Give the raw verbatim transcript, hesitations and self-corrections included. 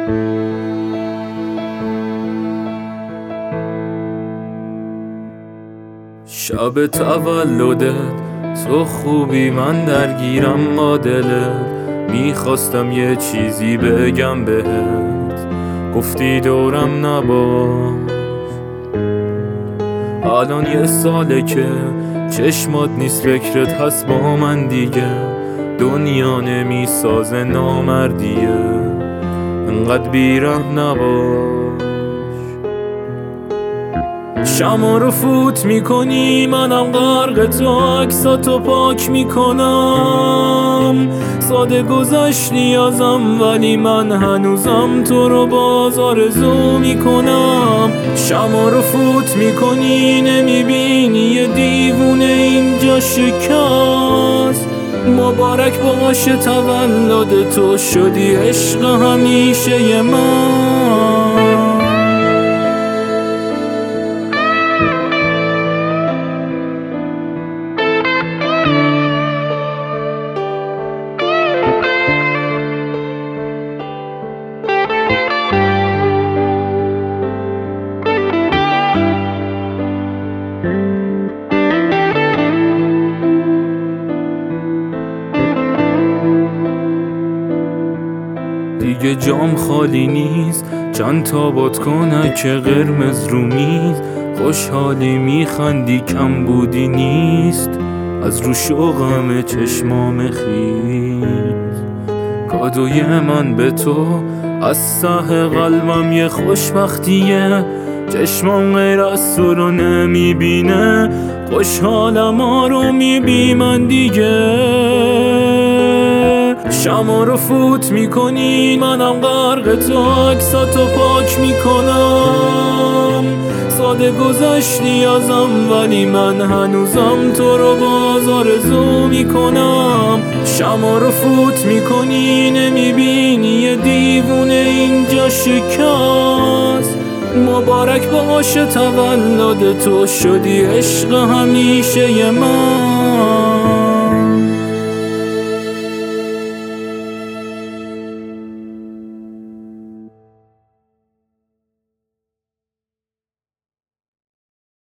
شب تولدت تو خوبی، من درگیرم با دلت. میخواستم یه چیزی بگم بهت، گفتی دورم نباش. الان یه ساله که چشمات نیست، فکرت هست با من دیگه. دنیا نمیسازه نامردیه، انقدر بیرحم نباش. شما رو فوت میکنی، منم غرق تو، عکساتو پاک میکنم. ساده گذشتی ازم ولی من هنوزم تو رو باز آرزو میکنم. شما رو فوت میکنی، نمیبینی یه دیوونه اینجا شکست. مبارک باشه تولد تو، شدی عشق همیشه من. دیگه جام خالی نیست، چند تا بادکنک قرمز رو میز. خوشحالی میخندی، کم بودی نیست، از رو شوقم چشمام خیز. کادوی من به تو از ته قلبم یه خوشبختیه. چشمام غیر از تو رو نمیبینه، خوشحالم آروم میبی من دیگه. شما رو فوت میکنی، منم غرق تو، عکساتو پاک میکنم. ساده گذشتی ازم ولی من هنوزم تو رو باز آرزو میکنم. شما رو فوت میکنی، نمیبینی یه دیوونه اینجا شکست. مبارک باشه تولد تو، شدی عشق همیشه من.